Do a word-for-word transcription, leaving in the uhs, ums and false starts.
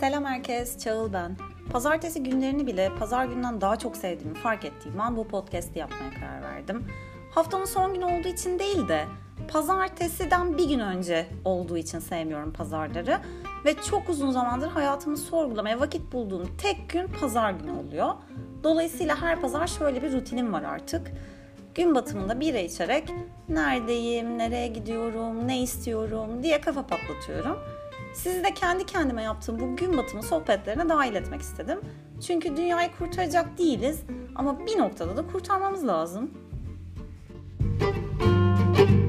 Selam herkes, Çağıl ben. Pazartesi günlerini bile pazar günden daha çok sevdiğimi fark ettiğim an bu podcast'i yapmaya karar verdim. Haftanın son günü olduğu için değil de pazartesiden bir gün önce olduğu için sevmiyorum pazarları. Ve çok uzun zamandır hayatımı sorgulamaya vakit bulduğum tek gün pazar günü oluyor. Dolayısıyla her pazar şöyle bir rutinim var artık. Gün batımında bira içerek neredeyim, nereye gidiyorum, ne istiyorum diye kafa patlatıyorum. Sizi de kendi kendime yaptığım bu gün batımı sohbetlerine dahil etmek istedim. Çünkü dünyayı kurtaracak değiliz ama bir noktada da kurtarmamız lazım.